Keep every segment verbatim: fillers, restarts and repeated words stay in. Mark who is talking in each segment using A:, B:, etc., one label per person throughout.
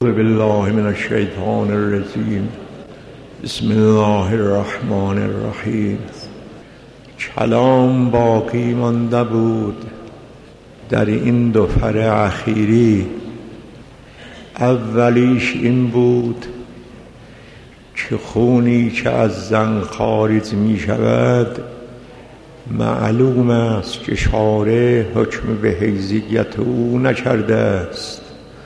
A: اعوذ بالله من الشیطان الرجیم. بسم الله الرحمن الرحیم. کلام باقی مانده بود در این دو پر اخیری. اولیش این بود که خونی که از زن خارج می شود معلوم است که شارع حکم به حیضیت او نکرده است،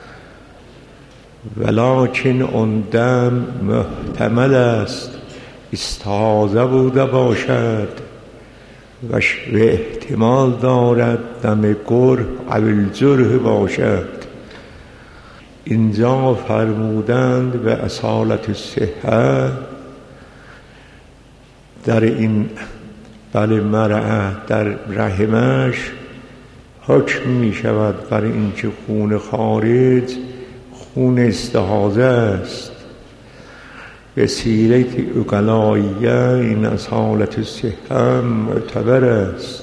A: ولکن اون دم محتمل است استحاضه بوده باشد و احتمال دارد دم گره او جرح باشد. اینجا فرمودند به اصالت صحه در این بله مرأة در رحمش حکم می شود برای اینکه خون خارج خون استحاضه است. به سیرت عقلائیه این اصالت صحه معتبر است.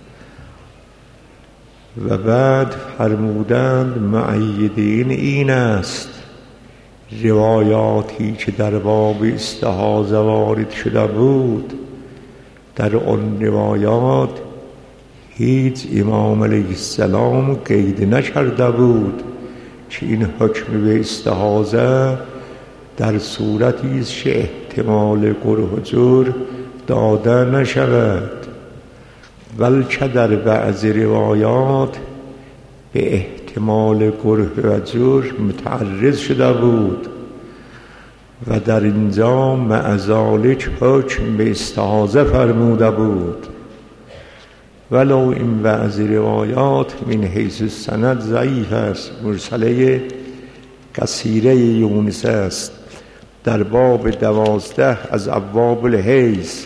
A: و بعد فرمودند معید این این است روایاتی که در باب استحاضه وارد شده بود، در آن روایات هیچ امام علیه السلام قید نکرده بود که این حکم به استحاضه در صورتی است که احتمال گره و جرح داده نشود، بلکه در بعض روایات به احتمال گره و جرح متعرض شده بود و در اینجا مع ذلک حکم به استحاضه فرموده بود، ولو این بعض روایات من حیث سند ضعیف است. مرسله کثیره یونس است در باب دوازده از ابواب الحیض.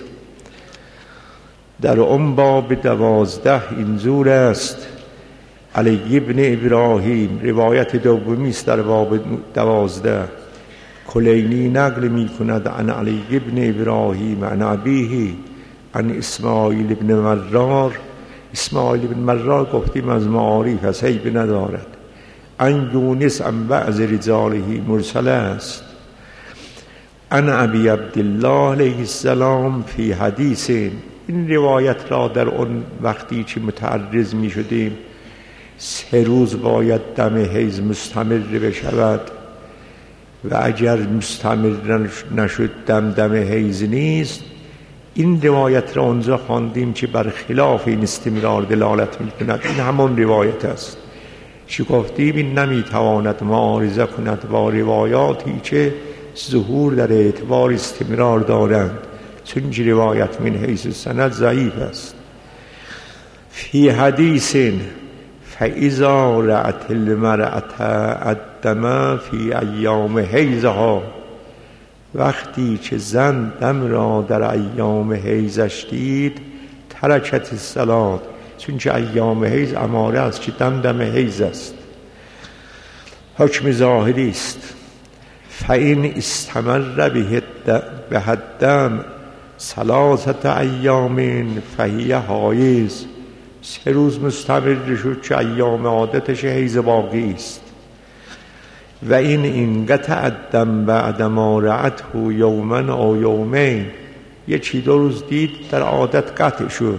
A: در اون باب دوازده اینجور است: علی ابن ابراهیم، روایت دومی است در باب دوازده. کلینی نقل می کند عن علی ابن ابراهیم عن ابیه عن اسماعیل ابن مرار. اسماعیل ابن مرار گفتیم از معارف است، عیب ندارد. عن یونس عن بعض رجاله مرسل است. عن ابی عبدالله علیه السلام فی حدیث. این روایت را در اون وقتی که متعرض می شدیم سه روز باید دم حیض مستمر بشود و اگر مستمر نشد دم دم حیض نیست، این روایت را اونجا خواندیم که بر خلاف این استمرار دلالت می کند. این همان روایت است که گفتیم این نمی تواند معارضه کند با روایاتی که ظهور در اعتبار استمرار دارند، چون روایت من حیث سند ضعیف است. فی حدیث فاذا رأت المرأة الدم فی ایام حیضها، وقتی که زن دم را در ایام حیضش دید ترکت الصلاة، چون که ایام حیض اماره است که دم دم حیض است، حکم ظاهری است. فإن استمر به الدم ثلاثة ایام فهی حایض، سه روز مستمر شد که ایام عادتش حیض باقی است. و این انقطع الدم بعد ما رأته یوما او یومین، یکی دو روز دید در عادت قطع شد،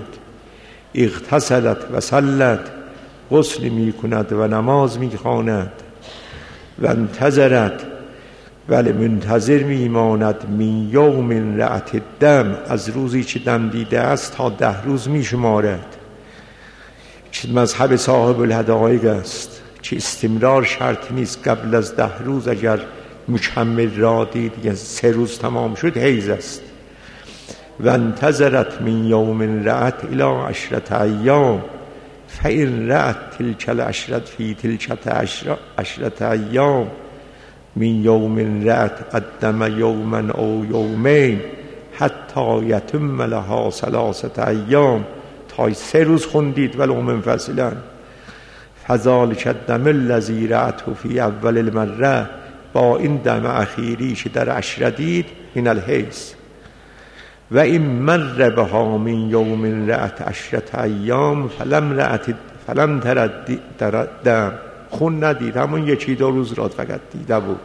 A: اغتسلت و صلت، غسل می کند و نماز می خواند، و انتظرت، ولی منتظر می ماند، من یوم رأت الدم، از روزی که دم دیده است تا ده روز می شمارد، که مذهب صاحب الهدایق است که استمرار شرط نیست. قبل از ده روز اگر مکمل را دید یا سه روز تمام شد حیض است. و انتظرت من یوم رأت الی عشرة ایام فإن رأت تلک العشرة فی تلک عشرة ایام من یوم رأت الدم یوما او یومین حتی یتم لها ثلاثة ایام، تا سه روز خوندید ولو منفصلا. فذلک الدم الذی رأته فی اول المره، با این دم اخیری که در عشره دید من الحیض. و این مر بها من یوم رأت عشرة ایام فلم رأت فلم ترد دم خون ندید، همون یکی دو روز را فقط دیده بود.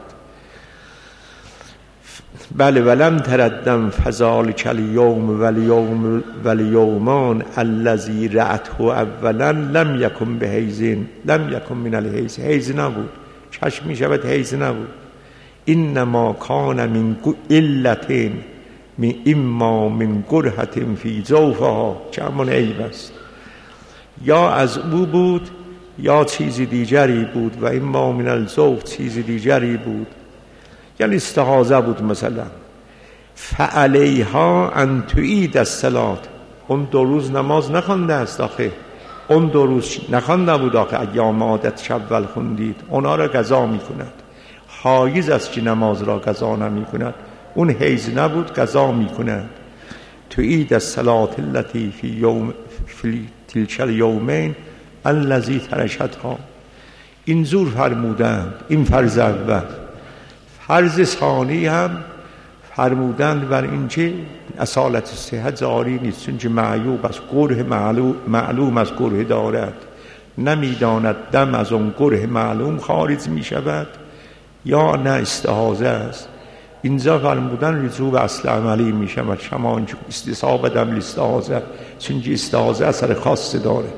A: بله ولم تردم فضال کل یوم ولیوم ولیومان الذی رأته اولا لم یکن به حیزین لم یکن من الحیز، حیز نبود، چشم می شود حیز نبود. انما کان من علتین من اما من قرحة فی جوفها، که همون عیب است، یا از او بود یا چیز دیگری بود، و اما من الجوف چیز دیگری بود، یعنی استحاضه بود مثلا. فعلیها ان تعید الصلاة، اون دو روز نماز نخوانده است آخه، اون دو روز نخوانده بود آخه، ایام عادت شول خوندید، اونا را قضا می کند. حایز است که نماز را قضا نمی کند، اون حیز نبود قضا می کند. تعید الصلاة التي فی یوم فی تلک الیومین الذی ترکتها. این زور فرمودند، این فرض اول. فرض ثانی هم فرمودند بر این که اصالت صحت جاری نیست، چون که معیوب از قرح معلوم, معلوم از قرح دارد، نمیداند دم از اون قرح معلوم خارج می شود یا نه استحاضه است. اینجا فرمودن رجوع به اصل عملی می شود، شما استصحاب دم الاستحاضه، چون که استحاضه اثر خاص دارد.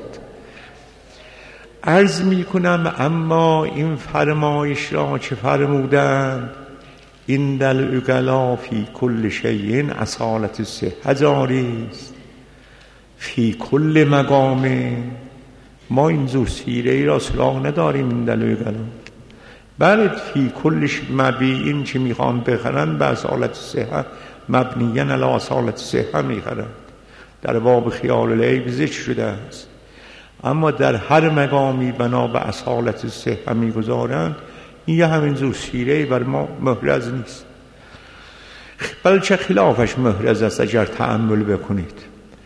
A: عرض می کنم اما این فرمایش را که فرمودند این دل اقلا فی کل شیء اصالت صحت جاری است فی کل مقام. ما این زور سیره ای را سراغ نداریم این دل اقلا. بله فی کل مبی، این که میخوان بخرن به اصالت صحت مبنیاً علی اصالت صحت میخرن، در باب خیال العیب ذکر شده است، اما در هر مقامی بنا به اصالت صحت میگذارند. این یه همینجور سیره بر ما محرز نیست، بلکه خلافش محرز است اگر تأمل بکنید.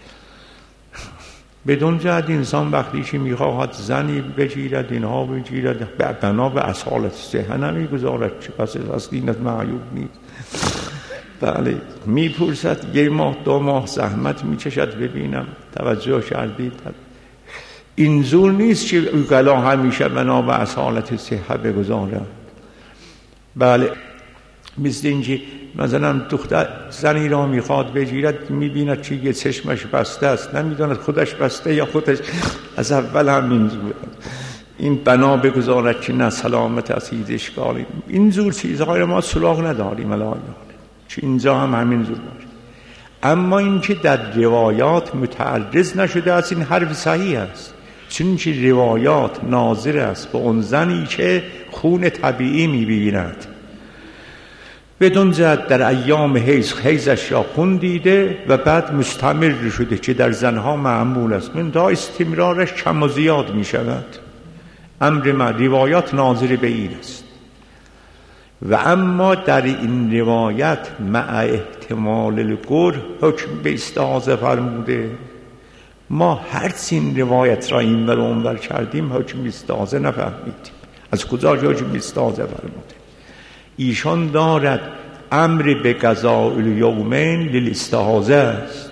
A: بدون جهت انسان وقتی که میخواهد زنی بگیرد اینها بگیرد بنا به اصالت صحت نمیگذارد، چه پس از دینت معیوب نیست. بله میپرسد یه ماه دو ماه زحمت میکشد ببینم، توجه کردید؟ این زور نیست که اوکلا همیشه بنا به اصالت صحت بگذارند. بله مثل اینکه مثلا دختر زنی را میخواد بگیرد، میبیند که یه چشمش بسته است، نمیداند خودش بسته یا خودش از اول هم اینجور این بنا بگذارد که نه سلامت از هیچ اشکالی. اینجور چیزهای ما سراغ نداریم الان، که اینجا هم همین زور داریم. اما این که در روایات متعرض نشده است این حرف صحیح است، چون که روایات ناظر است به اون زنی که خون طبیعی میبیند، بدون جهت در ایام حیض حیضش را خون دیده و بعد مستمر شده که در زنها معمول است، من تا استمرارش کم و زیاد می شود. امر ما روایات ناظر به این است. و اما در این روایت مع احتمال القرح حکم به استحاضه فرموده. ما هر این روایت را این ور اون ور کردیم حکم به استحاضه نفهمیدیم. از کجا حکم به استحاضه فرموده؟ ایشان دارد امر به قضاء الیومین للاستحاضه است.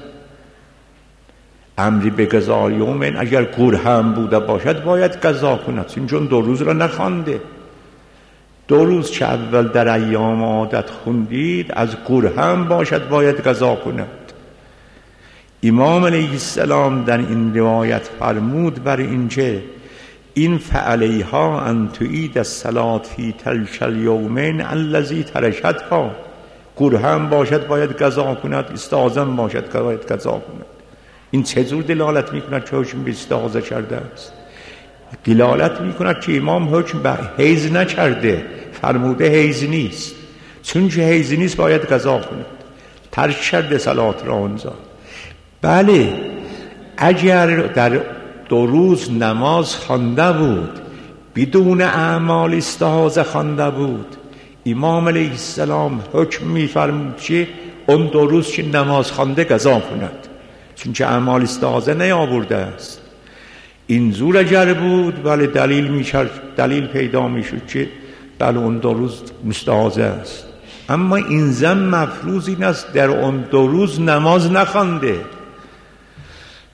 A: امر به قضاء الیومین اگر قرح هم بوده باشد باید قضا کند، چون دو روز را نخوانده. دو روز که اول در ایام عادت خوندید از قرح هم باشد باید قضا کند. امام علیه السلام در این روایت فرمود بر اینکه این فعلیها ان تعید الصلاة فی تلک الیومین الذی ترکتها، قرح هم باشد باید قضا کند، استحاضه هم باشد که باید قضا کند. این چجور دلالت میکند که حکم به استحاضه کرده است؟ دلالت میکند که امام حکم به حیض نکرده، فرموده حیض نیست، چون که حیض نیست باید قضا کند، ترک کرده صلات را اونجا. بله اگر در دو روز نماز خوانده بود بدون اعمال استحاضه خوانده بود، امام علیه السلام حکم می‌فرمود که اون دو روز که نماز خوانده قضا کند، چون که اعمال استحاضه نیاورده است. این زور اگر بود بله دلیل میشد، دلیل پیدا میشد که بله اون دو روز مستحاضه است. اما این زن مفروض این است در اون دو روز نماز نخوانده،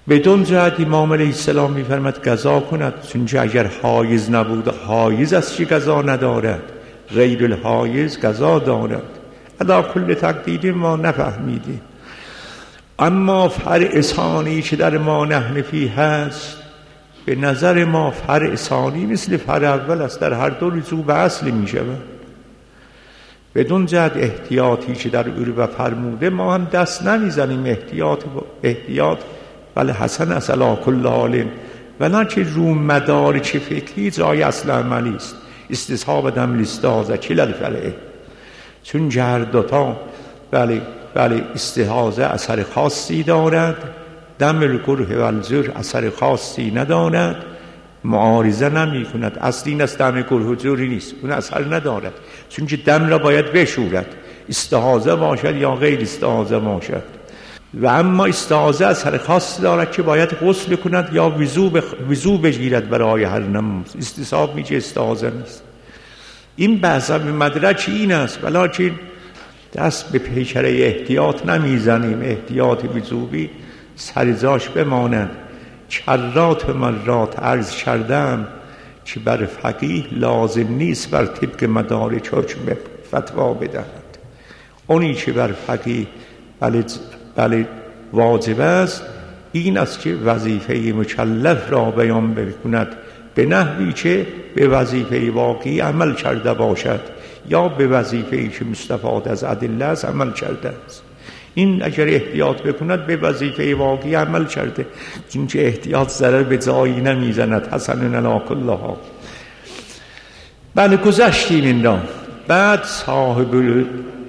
A: بدون جهت امام علیه السلام میفرماد قضا کند، چون اگر حایز نبود حایز از چی قضا ندارد، غیر الحایز قضا دارد. علی کل تقدیر ما نفهمیدیم، اما فرع ثانی که در ما نحن فیه هست به نظر ما فرع ثانی مثل فرع اول است، در هر دو رجوع به اصل می شود. بدون جهت احتیاطی که در عربه فرموده ما هم دست نمیزنیم، احتیاط احتیاط ولی حسن است علی کل حال، ولکن رو مدار چه فکری جای اصل عملی است. استصحاب دم الاستعاذه کل الفرعه، چون هر دوتا بله بله استعاذه اثر خاصی دارد، دم الگره و الزر اثر خاصی ندارد، معارضه نمی کند. اصل این است دم گره و زری نیست، اون اثر ندارد، چون که دم را باید بشورد، استعاذه باشد یا غیر استعاذه باشد. و اما استعاذه اثر خاصی دارد که باید غسل کند یا وضو بخ... وضو بگیرد برای هر نماز. استصحاب میشه، استعاذه نیست. این بحثا به مدرج این است، ولکن دست به پیکره احتیاط نمیزنیم، احتیاط وضوبی سرجاش بماند. چرات و مرات عرض کردم که بر فقیه لازم نیست بر طبق مدارج حکم فتوا بدهد. اونی که بر فقیه بله بله واجب است این است که وظیفه مکلف را بیان بکند به نحوی که به وظیفه واقعی عمل کرده باشد یا به وظیفه‌ای که مستفاد از ادله است عمل کرده است. این اگر احتیاط بکند به وظیفه واقعی عمل کرده، چون که احتیاط ضرر به جایی نمیزند. حسن علی کل حال. بله گذشتیم این را. بعد صاحب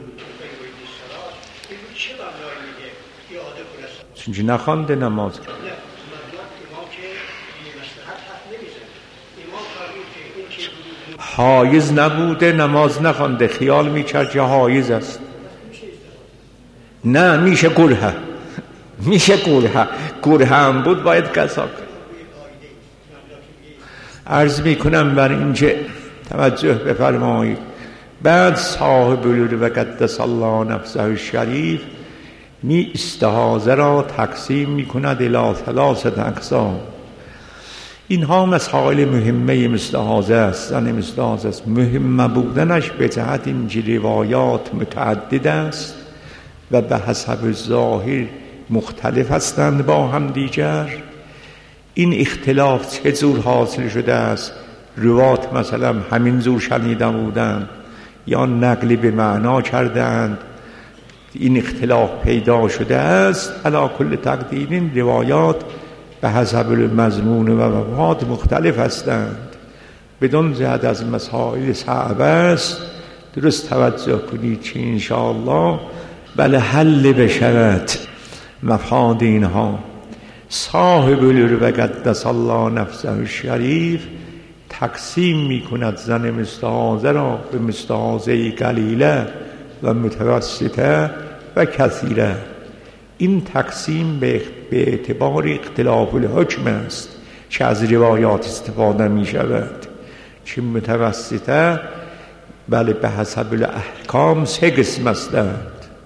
A: چون که نخوانده نماز حایز نبوده نماز نخوانده، خیال میکرد که حایز است. نه میشه گره، میشه گره، گره هم بود باید قضا کنه. عرض میکنم بر اینجا توجه بفرمایید. بعد صاحب و قدس الله نفسه الشریف می استعاذه را تقسیم میکند الی ثلاثه اقسام. اینها مسائل مهمه استعاذه است، زن استعاذه است. مهم بودنش به جهت این روایات متعدد است و به حسب ظاهر مختلف هستند با هم دیگر. این اختلاف چه جور حاصل شده است؟ روات مثلا همین جور شنیده بودند یا نقلی به معنا کردند، این اختلاف پیدا شده است. علی کل تقدیر این روایات به حسب مضمون و مفاد مختلف هستند. بدون جهت از مسائل صعب است، درست توجه کنید که انشاءالله بله حل بشود مفاد اینها. صاحب و قدس الله نفسه الشریف تقسیم می کند زن مستعاذه را به مستعاذه قلیله و متوسطه و کثیره. این تقسیم به اعتبار اختلاف الحکم است که از روایات استفاده می شود. که متوسطه بله به حسب الاحکام سه قسم هستند.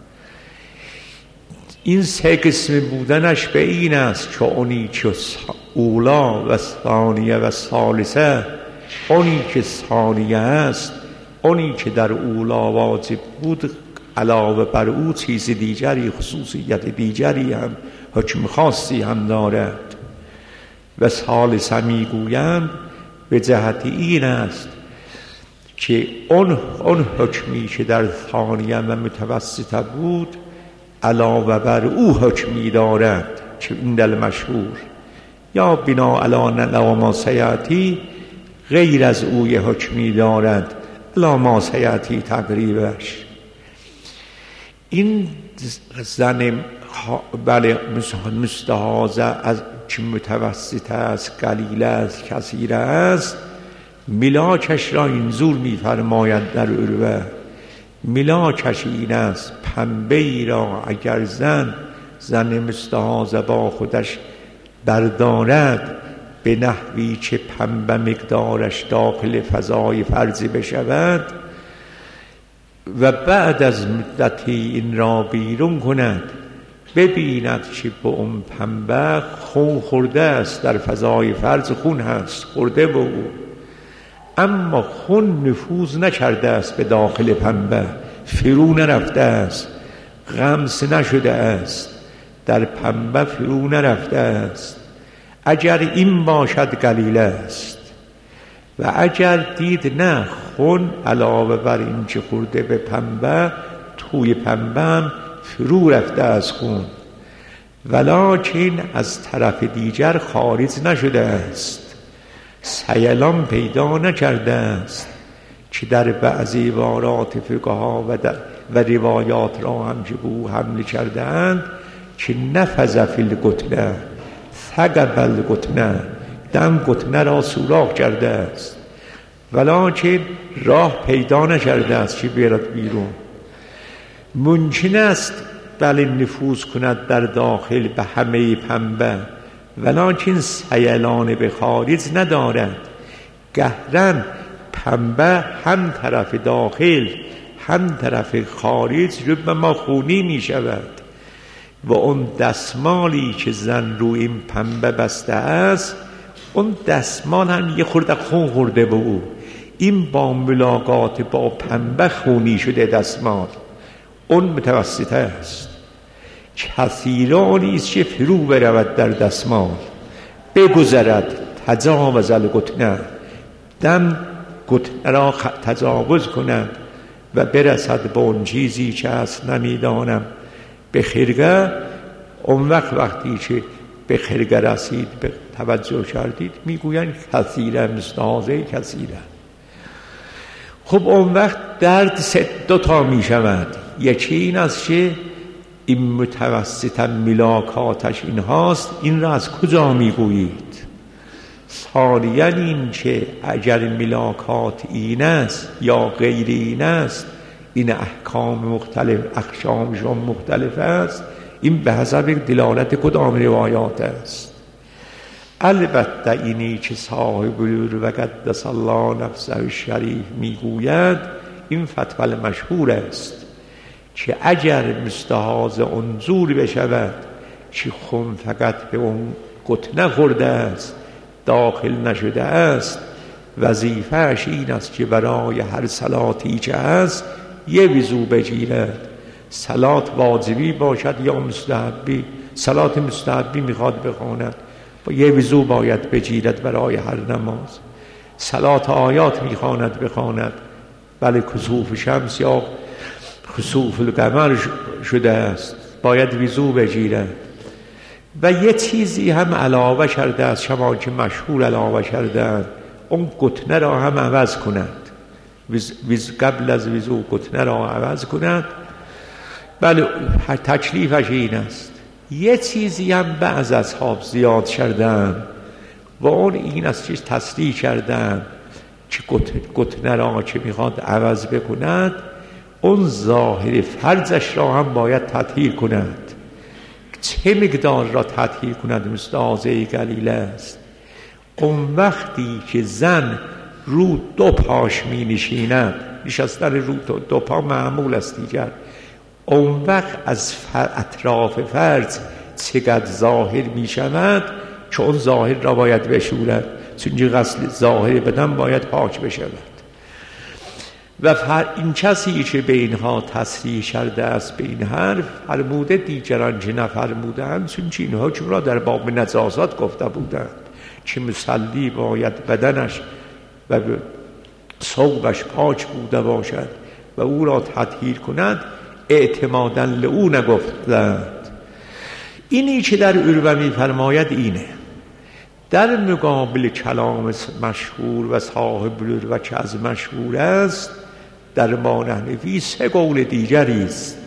A: این سه قسم بودنش به این است که اونی که اولا و ثانیه و ثالثه، اونی که ثانیه است، اونی که در اولا واجب بود علاوه بر او چیز دیگری، خصوصیت دیگری هم، حکم خاصی هم دارد. و ثالثه میگویند به جهت این است که اون اون حکمی که در ثانیه و متوسطه بود علاوه بر او حکمی دارد که این دل مشهور، یا بنا علی ما سیاتی غیر از او یه حکمی دارد علی ما سیاتی تقریبش. این زن بله مستعاذه از که متوسطه است، قلیله است، کثیره است، ملاکش را اینجور می‌فرماید در عروه. ملاکش این است پنبه ای را اگر زن زن مستعاذه با خودش بردارد به نحوی که پنبه مقدارش داخل فضای فرجی بشود و بعد از مدتی این را بیرون کند ببیند که به اون پنبه خون خورده است، در فضای فرض خون هست، خورده به او، اما خون نفوذ نکرده است به داخل پنبه، فرو نرفته است، غمس نشده است، در پنبه فرو نرفته است. اگر این باشد قلیل است. و اگر دید نه خون علاوه بر این که خورده به پنبه، توی پنبه هم فرو رفته از خون، ولکن از طرف دیگر خارج نشده است، سیلان پیدا نکرده است، که در بعضی عبارات فقها و, و روایات را هم که به او حمله کرده اند که نفذ فی الگتنه ثقب الگتنه، دم گتنه را سوراخ کرده است، ولکن راه پیدا نکرده است که بیرد بیرون. ممکن است بله نفوذ کند در داخل به همه پنبه، ولکن سیلان به خارج ندارد. گهرن پنبه هم طرف داخل هم طرف خارج رو به ما خونی می شود و اون دستمالی که زن روی این پنبه بسته است، اون دستمال هم یه خورده خون خورده به او، این با ملاقات با پنبه خونی شده دستمال، اون متوسطه است. کثیرانی است که فرو برود در دستمال، بگذرد تجاوز الگتنه، دم گتنه را تجاوز کند و برسد به اون چیزی که هست نمیدانم به خرقه. اون وقت وقتی که به خرقه رسید به توجه کردید میگویند کثیره، مستحاضه کثیره. خب اون وقت درد دو تا می شود، یکی این است که این متوسطا ملاکاتش این هاست، این را از کجا می گویید؟ ثانیاً این که اگر ملاکات این است یا غیر این است، این احکام مختلف، احکامشون مختلف است، این به حسب دلالت کدام روایات است. البته اینی که صاحب العلو و قدس الله نفسه الشریف میگوید، این فتوی مشهور است که اگر مستحاض انظور بشود که خون فقط به اون گتنه خورده است، داخل نشده است، وظیفهش این است که برای هر صلاتی که هست یه وضو بگیرد. صلات واجبی باشد یا مستحبی، صلات مستحبی میخواد بخواند با یه وضو باید بگیرد برای هر نماز. صلات آیات میخواند بخواند، بله کسوف شمس یا کسوف القمر شده است، باید وضو بگیرد. و یه چیزی هم علاوه کرده است، شما که مشهور علاوه کردن، اون گتنه را هم عوض کند، وز وز قبل از وضو گتنه را عوض کند. بله تکلیفش این است. یه چیزی هم بعض اصحاب زیاد کردن و اون این است که تصریح کردن که گتنه را که میخواد عوض بکند، اون ظاهر فرضش را هم باید تطهیر کند. چه مقدار را تطهیر کند؟ مستحاضه قلیل است. اون وقتی که زن رو دو پاش می نشیند، نشستن رو دو پا معمول است دیگر، اون وقت از اطراف فرج چقدر ظاهر می شود که اون ظاهر را باید بشورد، چون غسل ظاهر بدن باید پاک بشود. و این کسی که به اینها تصریح کرده است به این حرف، فرموده دیگران که نفرمودند، چون اینها چون را در باب نجاست گفته بودند که مصلی باید بدنش و ثوبش پاک بوده باشد و او را تطهیر کند، اعتمادا لئو نگفتند. اینی که در عروه می فرماید اینه، در مقابل کلام مشهور و صاحب العروه که از مشهور است، در ما نحنفی سه قول دیگری است.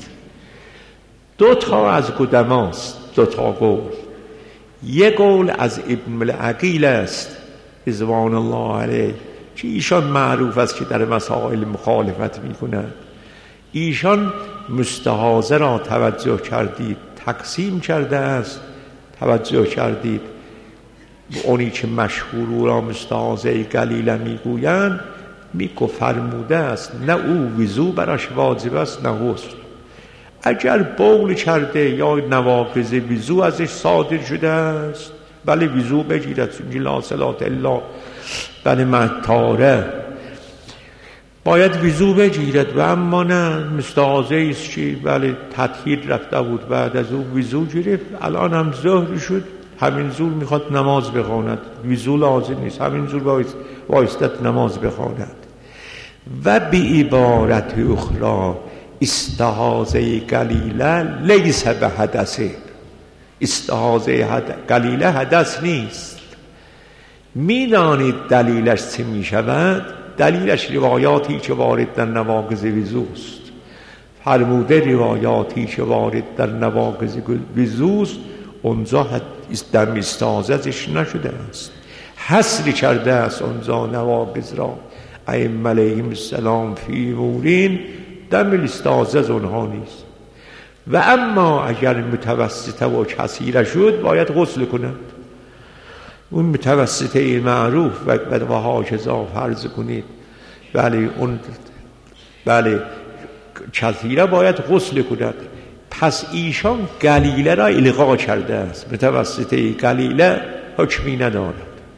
A: دو تا از قدماست، دو تا قول. یک قول از ابن العقیل است رضوان الله علیه که ایشان معروف است که در مسائل مخالفت می کند. ایشان مستحاضه را توجه کردید تقسیم کرده است، توجه کردید اونی که مشهور را مستحاضه قلیل میگویند، میگو فرموده است نه او وضو براش واجب است نه غسل. اگر بول کرده یا نواقض وضو ازش صادر شده است، بله وضو بگیرد، چون لا صلاة الا بله مطاره باید وضو بگیرد. و اما نه مستحاضه است که بله تطهیر رفته بود، بعد از او وضو گرفت، الان هم ظهر شد، همین زور میخواد نماز بخواند، وضو لازم نیست، همین زور وایستد نماز بخواند. و به عبارت اخرى استحاضه قلیله لیس به حدثه، استحاضه قلیله حدث نیست. میدانید دلیلش چه میشود؟ دلیلش روایاتی که وارد در نواقض وضوست. فرموده روایاتی که وارد در نواقض وضوست اونجا دم استحاضه ازش نشده است، حصر کرده است اونجا نواقض را ائمه علیهم السلام فی مورین، دم استحاضه از اونها نیست. و اما اگر متوسطه و کثیره شد باید غسل کند. اون متوسطه معروف و و هاکذا فرض کنید بله اون بله کثیره باید غسل کند. پس ایشان قلیله را الغا کرده است، متوسطه قلیله حکمی ندارد.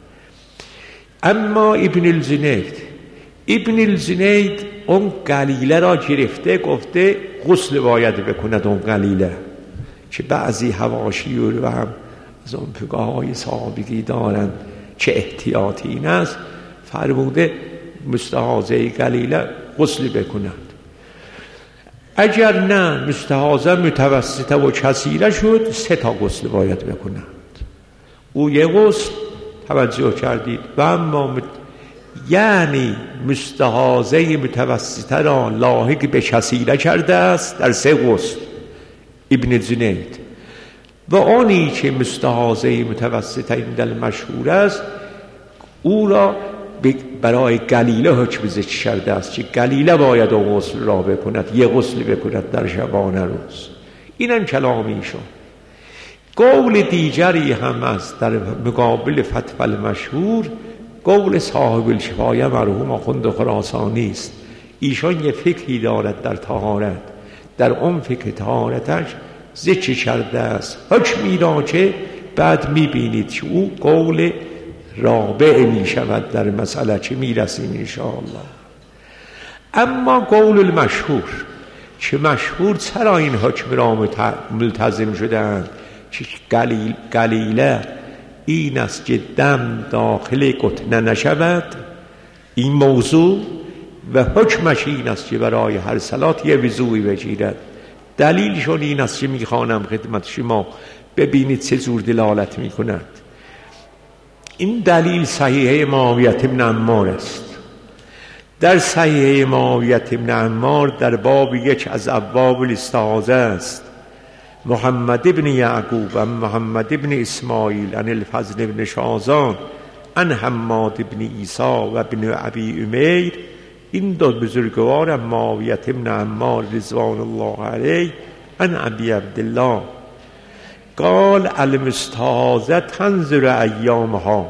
A: اما ابن الجنید ابن الجنید اون قلیله را گرفته، گفته غسل باید بکند اون قلیله، که بعضی حواشی رو هم از اون فقهای سابقی دارند چه احتیاطی این است، فرموده مستحاضه قلیله غسل بکند. اگر نه مستحاضه متوسطه و کثیره شد سه تا غسل باید بکند. او یه غسل توجه کردید. و اما مت... یعنی مستحاضه متوسطه را لاحق به کثیره کرده است در سه غسل ابن جنید. و آنی که مستحاضه متوسطه این دل مشهور است او را برای قلیله حکم ذکر کرده است که قلیله باید اون غسل را بکند، یه غسل بکند در شبانه روز. اینم کلامیشون. قول دیگری هم است در مقابل فتوی المشهور، قول صاحب الشفایه مرحوم آخوند خراسانی است. ایشان یه فکری دارد در طهارت، در اون فکر طهارتش ذکر کرده است حکمی را که بعد میبینید که او قول رابع می شود در مسئله که می رسیم انشاءالله. اما قول المشهور که مشهور چرا این حکم را ملتزم شدند که قلیل قلیله این است که دم داخل قطنه نشود، این موضوع و حکمش این است که برای هر صلات یه وضوعی بگیرد. دلیلشون این است که می خوانم خدمت شما ببینید چه جور دلالت می کند. این دلیل صحیحه معاویه بن عمار است. در صحیحه معاویه بن عمار در باب یک از ابواب الاستعاذه است. محمد بن یعقوب و محمد بن اسماعیل عن الفضل بن شازان عن حماد بن عیسی و بن ابی امیر، این دو بزرگوار معاویه بن عمار رضوان الله علیه عن ابی عبدالله قال المستحاضه تنظر ایامها،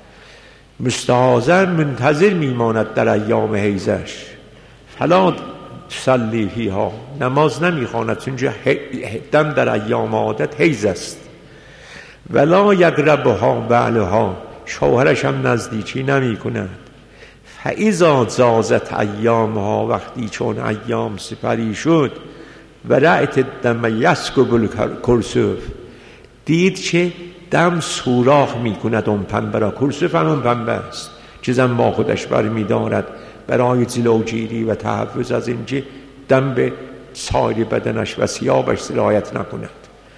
A: مستحاضه منتظر میماند در ایام حیضش، فلا تصلی فیها، نماز نمیخواند چون دم در ایام عادت حیض است. ولا یقربها بعلها، شوهرش هم نزدیکی نمی کند. فاذا جازت ایامها، وقتی چون ایام سپری شد، و رأت الدم یسکب الکرسف، دید که دم سوراخ می کند اون پنبه را. کرسف همون پنبه است که زن با خودش برمی دارد برای جلوگیری و تحفظ از اینکه دم به سایر بدنش و ثیابش سرایت نکند.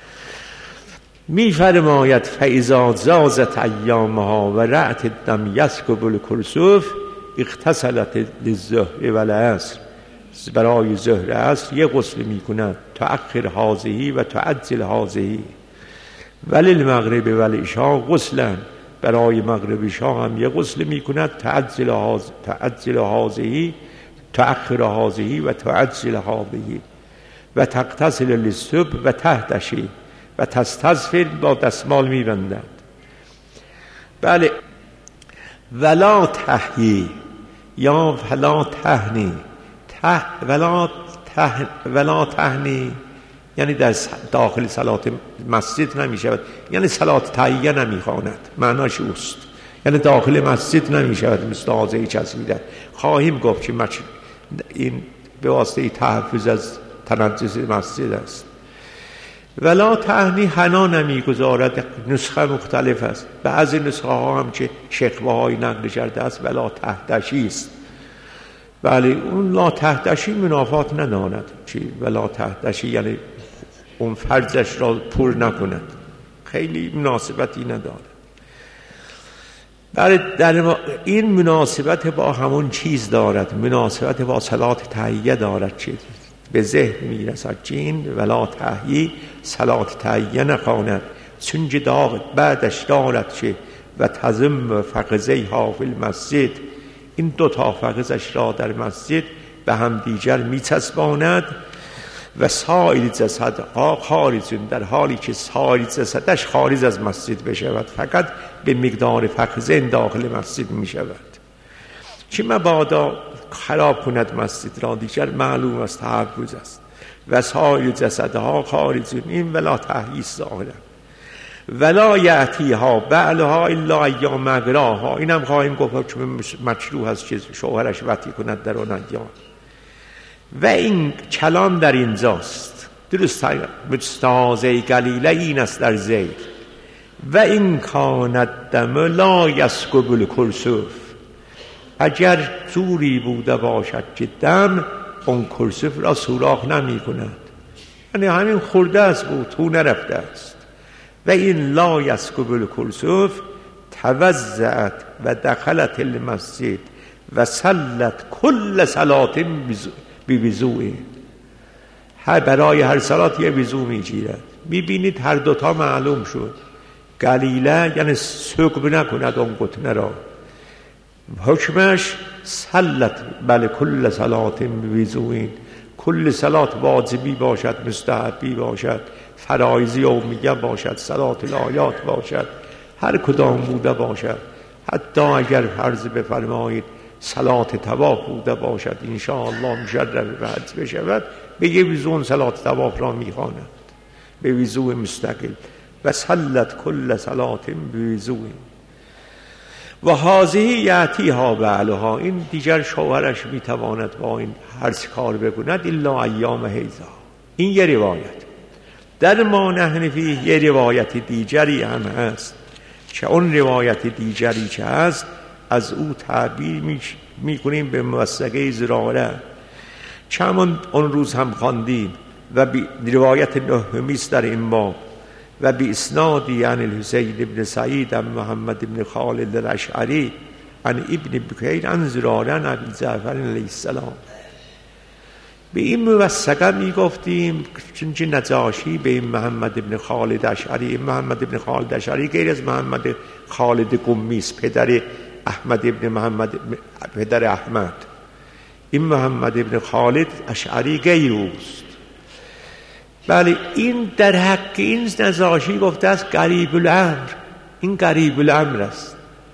A: می فرماید فاذا جازت ایامها و رأت الدم یسکب الکرسف اغتسلت للظهر و العصر، برای ظهر عصر یه غسل می کند، تأخر هذه و تعجل هذه. ولی المغرب و العشاء غسلا، برای مغرب عشاء هم یه غسل می کند، تعجل هذه تعجل هذه تأخر هذه و تعجل هذه. و تغتسل للصبح و تحتشی و تستظفر، با دستمال می بندد. بله. ولا تحیی یا ولا تهنی، ته ولا ته ولا تهنی یعنی در داخل صلات مسجد نمی شود، یعنی صلات تحیه نمی خواند، معناش اوست. یعنی داخل مسجد نمی شود مثل آذهی چسبیدن. خواهیم گفت که این به واسطه تحفظ از تنجس مسجد است. ولا تهنی حنا نمی گذارد، نسخه مختلف است. بعضی نسخه ها هم که شیخ های نقل کرده است ولا تهدشی است. ولی اون لا تهدشی منافات نداند، چی ولا تهدشی یعنی اون فرضش را پر نکند، خیلی مناسبتی ندارد. برای در این مناسبت با همون چیز دارد، مناسبت با صلات تحیه دارد. چی به ذهن میرسد چین ولا تحیی صلات تحیه نخواند، چون داغ بعدش دارد چه و تزم فقزه ها فی المسجد، این دو تا فقزش را در مسجد به هم دیگر میچسباند. و سایر جسدها خارج، در حالی که سایر جسدش خارج از مسجد بشود، فقط به مقدار فقزه داخل مسجد می شود. چه مبادا خراب کند مسجد را، دیگر معلوم است تحفظ است. و سایر جسدها خارج، این ولا تحییس ظاهرا. ولا یأتیها بعلها الا ایام مغراها، این هم خواهیم گفت چون مشروع هست که شوهرش وطی کند در آن ایام. و این کلام در اینجاست، درست مستازه گلیله این است در زیر. و این کاند دم لا یسکب الکرسوف، اگر زوری بوده باشد که دم اون کرسوف را سوراخ نمی کند، یعنی همین خورده است بود تو نرفته است. و این لا یسکب الکرسوف توزعت و دخلت المسجد و صلت کل صلات بوضوء، هر برای هر صلات یه وضو میگیرد. میبینید هر دوتا معلوم شد. گلیله یعنی سکب نکند اون قطنه را، حکمش صلت بله کل صلات بوضوء، کل صلات واجبی باشد، مستحبی باشد، فرایضی اومیه باشد، صلات الآیات باشد، هر کدام بوده باشد. حتی اگر فرض بفرمایید صلات طواف بوده باشد، انشاءالله مشرف به حج بشود، به یه وضو صلات طواف را میخواند به وضو مستقل. و صلت کل صلات بوضوء و هذه یأتیها بعلها، این دیگر شوهرش میتواند با این هر کار بکند الا ایام حیضها. این یه روایت. در ما نحن فیه یه روایت دیگری هم هست که اون روایت دیگری که هست از او تعبیر می کنیم به موثقه زراره، چمون اون روز هم خواندیم. و روایت نهمیست در این باب. و بی اسنادی عن الحسین ابن سعید عن محمد ابن خالد الاشعری عن ابن بکیر عن زراره عن ابی جعفر علیه السلام. به این موثقه می گفتیم چونچه نجاشی به این محمد ابن خالد اشعری، این محمد ابن خالد اشعری غیر از محمد خالد قمیست، پدر احمد ابن محمد پدر احمد. این محمد ابن خالد اشعری غیر اوست. بله، این در حق این نجاشی گفته است قریب الامر، این قریب الامر است.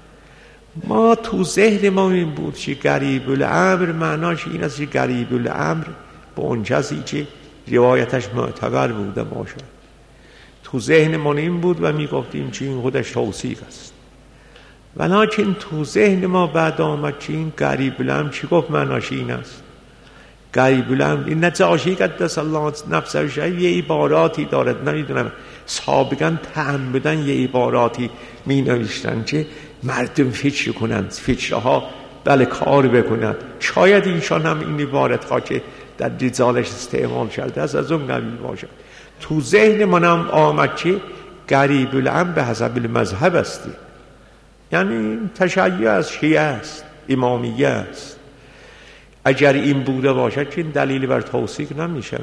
A: ما تو ذهن ما این بود که قریب الامر معناش این است که قریب الامر به اون کسی که روایتش معتبر بوده باشد. تو ذهن ما این بود و می گفتیم که این خودش توثیق است. ولیکن تو ذهن ما بعد آمد که این قریب الامر چی گفت معناش این است. قریب الامر این نجاشی قدس الله نفسه شریف یه عباراتی دارد، نمیدونم سابقا تعمدن یه عباراتی می نوشتن که مردم فکر کنند، فکرها بله کار بکنند. شاید اینشان هم این عبارت ها که در رجالش استعمال شده است از اون قبیل باشد. تو ذهن منم آمد که قریب الامر به حسب المذهب است، یعنی تشیع از شیعه است، امامیه است. اگر این بوده باشد که این دلیل بر توثیق نمی شود.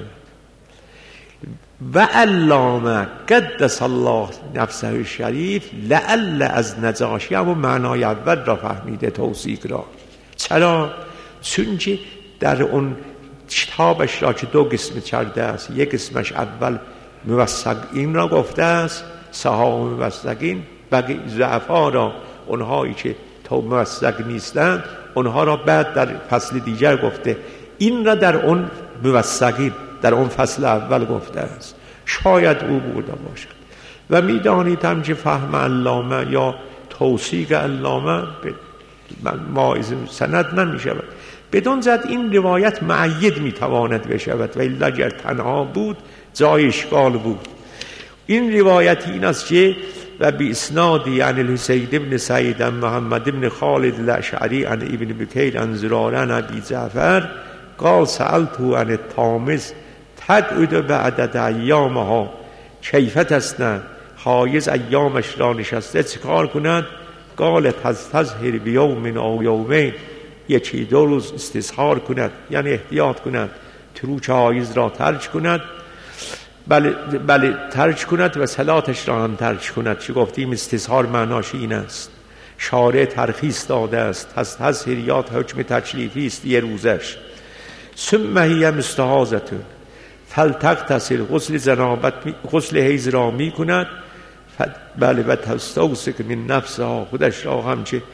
A: و علامه قدس الله نفسه شریف لعل از نجاشی اما معنای اول را فهمیده، توثیق را. چرا؟ چون که در اون کتابش را که دو قسم کرده است، یک قسمش اول موثقین را گفته است، صحابه موثقین، بقیه ضعفا را، اونهایی که تو موثق نیستند اونها را بعد در فصل دیگر گفته. این را در اون موثقین در اون فصل اول گفته است. شاید او بوده باشد. و میدانید هم که فهم علامه یا توثیق علامه به ماعز سند نمی شود. بدون زد این روایت معید می تواند بشود و الا اگر تنها بود جای اشکال بود. این روایت این است که و بی اسنادی عن الحسین ابن سعید عن محمد ابن خالد الاشعری عن ابن بکیر عن زراره عن ابی جعفر قال سألته عن التامز تقعد بعدد ایامها کیفت اسنه حایز ایامش را نشسته چیکار کند؟ قال تظهر بیوم او یومین یکی دو روز استظهار کند، یعنی احتیاط کند، تروک حایز را ترک کند، بله, بله ترک کند و صلاتش را هم ترک کند. چه گفتیم استظهار معناش این است. شارع ترخیص داده است، تظهیریات حکم تکلیفی است یه روزش. ثم هی مستحاضتون فلتغتسل غسل جنابت غسل حیض را می کند، بله و تستوسک من نفسها خودش را هم چه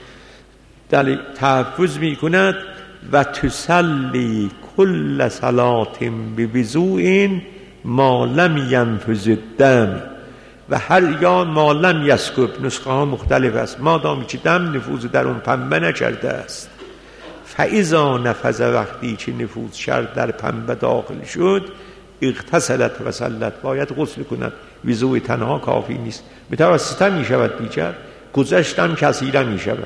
A: تحفظ می کند و تسلی کل صلات بوضوء ما لم ینفذ الدم و هر یا ما لم یسکب، نسخه ها مختلف است، مادامی که دم نفوذ در اون پنبه نکرده است. فاذا نفذ وقتی که نفوذ شد در پنبه داخل شد اغتسلت و صلت، باید غسل کند. وضوء تنها کافی نیست، متوسطه می شود دیگر، گذشتم کثیره می شود.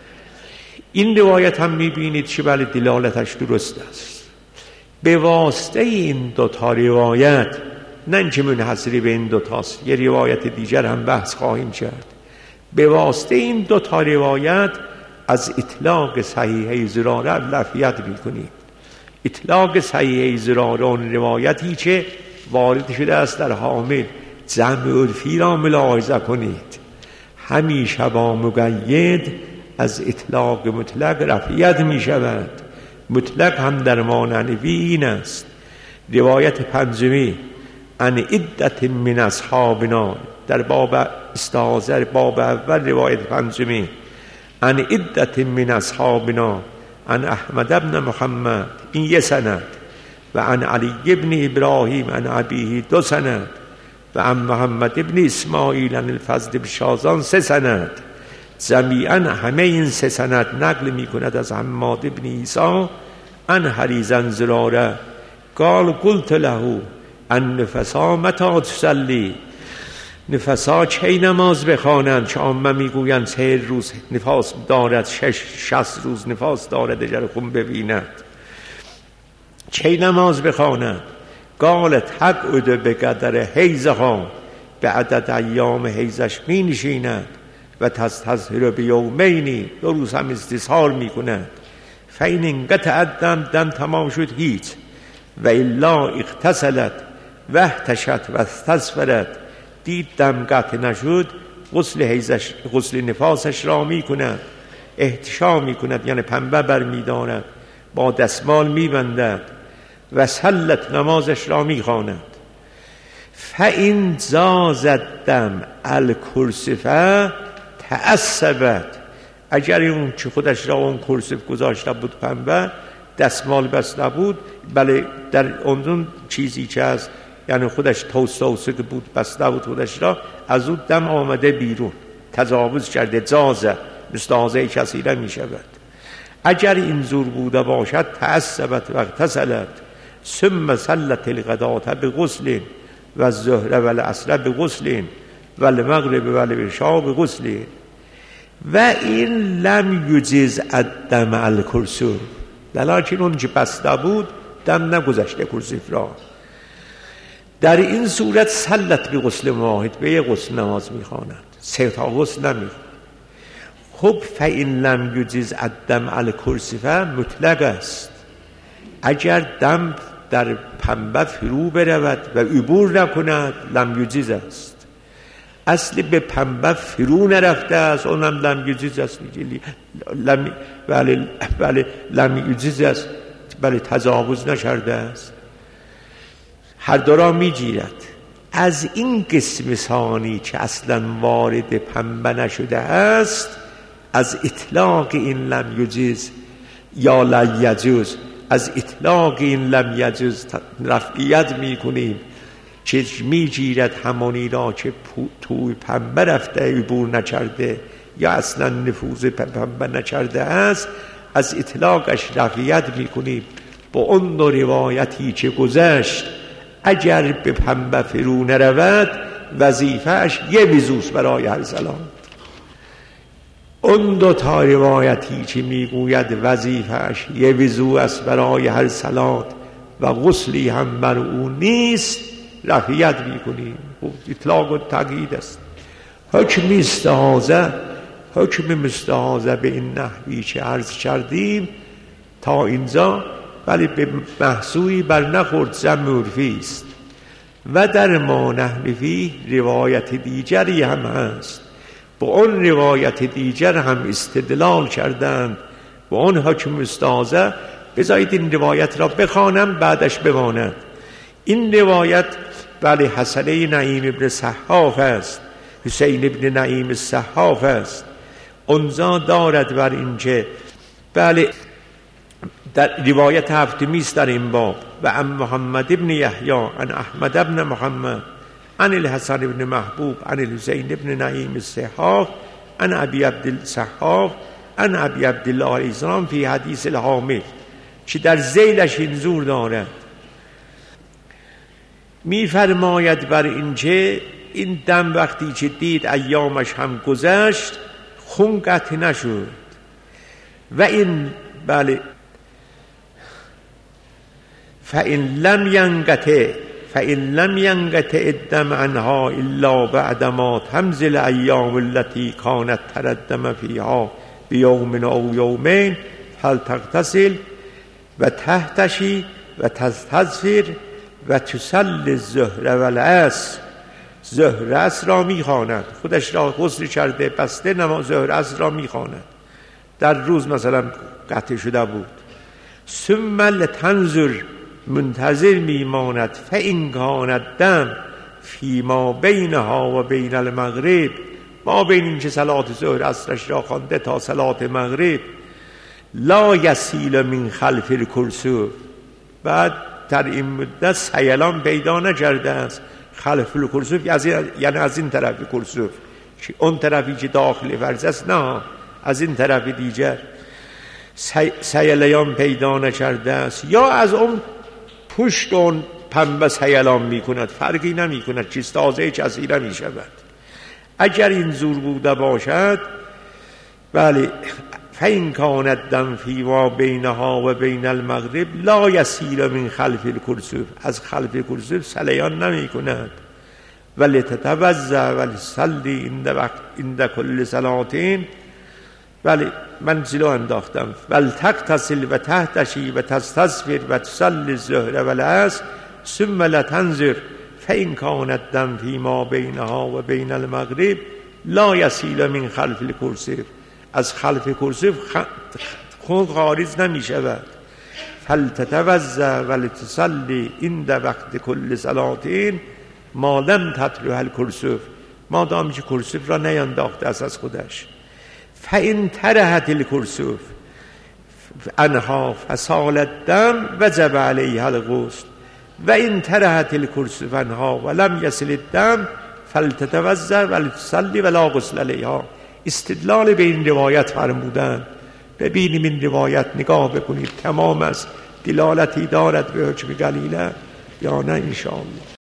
A: این روایت هم می بینید که بله دلالتش درست است. به واسطه این دوتا روایت، نه اینکه منحصری به این دوتاست، یه روایت دیگر هم بحث خواهیم کرد، به واسطه این دوتا روایت از اطلاق صحیحه زراره لفیت می کنیم. اطلاق صحیحه زراره اون روایتی که وارد شده است در حامل، جمع عرفی را ملاحظه کنید. همیشه با مقید از اطلاق مطلق رفعیت می شود. مطلق هم در مانعنوی این است. روایت پنجمی ان عدت من اصحابنا در باب استعاذه، باب اول روایت پنجمی ان عدت من اصحابنا ان احمد ابن محمد، این یه سند، و ان علی ابن ابراهیم ان ابیه دو سند، و ان محمد ابن اسماعیل ان الفضل بن شازان سه سند. جمیعا همه این سه سند نقل می کند از حماد ابن عیسی ان حریزن زراره قال قلت له ان نفسا متى تصلی، نفسا چه نماز بخوانند؟ چه عامه میگویند سه روز نفاس دارد، شش شصت روز نفاس دارد اگر خون ببیند. چه نماز بخوانند؟ قالت تقعد بقدر حیضها، به عدد ایام حیضش می نشیند و تستظهر بیومینی، دو روز هم استظهار می کند. فین انقطع الدم، دم تمام شد هیچ، و الا اغتسلت و احتشت و استظفرت، دید دم قطع نشد غسل حیضش غسل نفاسش را می کند، احتشام می کند یعنی پنبه بر می دارد، با دستمال می بندد و صلت نمازش را می خواند. فإن زاز الدم الکرسفه تعصبت، اگر اون که خودش را اون کرسف گذاشته بود پنبه دستمال بسته بود، بله در اون چیزی که از یعنی خودش توسوسه که بود بسته بود خودش را، از اون دم آمده بیرون تجاوز کرده، جازه مستعاضه کثیره می شود. اگر این زور بوده باشد تعصبت و اغتسلت ثم صلت الغداة بغسل و الظهر و العصر بغسل و المغرب و العشاء بغسل و این لم یجز الدم الکرسف، لکن اون که بسته بود دم نگذشته کرسف را، در این صورت صلت به غسل واحد، به یک غسل نماز میخواند، سه تا غسل نمیخواند. خب فإن لم یجز الدم الکرسف مطلق است، اگر دم در پنبه فرو برود و عبور نکند لم یجز است. اصل به پنبه فرو نرفته است اونم لم یجز است، لم بله بله لم یجز است، بله تجاوز نشرده است، هر دو را میگیرد. از این قسم ثانی که اصلا وارد پنبه نشده است، از اطلاق این لم یجز یا لا یجوز، از اطلاق این لم یجز رفعیت میکنیم که میگیرد همانی را که توی پنبه رفته عبور نکرده یا اصلا نفوذ پنبه نکرده است، از اطلاقش رفعیت میکنیم. با اون دو روایتی که گذشت اگر به پنبه فرو نرود وظیفهش یه وضوست برای هر صلات. اون دو تا روایتی که میگوید وظیفهش یه وضو است برای هر صلات و غسلی هم بر او نیست، رفعیت میکنیم. اطلاق و تقیید است. حکم استعاذه حکم مستعاذه به این نحوی که عرض کردیم تا اینجا، ولی به محصوی بر نخورد ضم عرفی است. و در ما نحن فیه روایت دیگری هم هست، با اون روایت دیگر هم استدلال کردند با اون حکم استعاذه. بذارید این روایت را بخوانم بعدش بماند. این روایت بله حسنه نعیم ابن صحاف است، حسین ابن نعیم صحاف است. اونجا دارد بر اینکه بله در روایت هفتمی است در این باب، و عن محمد ابن یحیی عن احمد ابن محمد عن الحسن ابن محبوب عن الحسین ابن نعیم الصحاف عن ابی عبد الصحاف عن ابی عبدالله علیه السلام فی حدیث الحامل، که در ذیلش این زور دارد. می فرماید بر اینکه این دم وقتی که دید ایامش هم گذشت خون قطع نشد و این بله فَإِن لَمْ يَنْقَطِعْ فَإِن لَمْ يَنْقَطِعْ الدَّمُ عَنْهَا إِلَّا بَعْدَمَا تَمْضِي الْأَيَّامُ الَّتِي كَانَتْ تَرَى الدَّمَ فِيهَا بِيَوْمٍ أَوْ يَوْمَيْنِ فَلْتَغْتَسِلْ وَتَحْتَشِي وَتَسْتَغْفِرْ وَتُصَلِّ الظُّهْرَ وَالْعَصْرَ. ظهر عصر را میخواند، خودش را غسل کرده بسته نماز ظهر عصر را میخواند، در روز مثلا قطع شده بود. ثم لتنظر منتظر میماند فإن کان الدم فیما بینها و بین المغرب، ما بین این که صلات ظهر عصرش را خوانده تا صلات مغرب، لا یسیل من خلف الکرسو، بعد در این مدت سیلان پیدا نکرده است. خلف الکرسو یعنی از این طرف کرسو، اون طرفی که داخل فرض است نه، از این طرف دیگر سیلان پیدا نکرده است، یا از اون پشت اون پنبه سیلان می کند، فرقی نمی کند، چیز تازه کسی نمی شود. اگر این زور بوده باشد بله فإن کان الدم فیما بینها و بین المغرب لا یسیل من خلف الکرسو، از خلف کرسو سیلان نمی کند. ولی تتوضأ ولی صلی عند کل صلاتین، ولی من جلو انداختم، ولی تغتسل و تحتشی و تستغفر و تصلی الظهر والعصر ثم لتنظر فإن کان الدم فیما بینها و بین المغرب لا یسیل من خلف الکرسو، از خلف کرسو خون خارج نمی شود. فلتتوضأ ولتصلی عند وقت کل صلاتین ما لم تطلع الکرسو، ما دام که کرسو را نینداخته است از خودش. فإن ترهت الکرسو عنها فسال الدم وجب علیها الغسل و این ترهت الکرسو عنها ولم یصل الدم فلتتوضأ ولتصلی ولا غسل علیها. استدلال به این روایت فرمودند. ببینیم این روایت نگاه بکنید تمام است، دلالتی دارد به حکم گلیله یا نه؟ انشاءالله.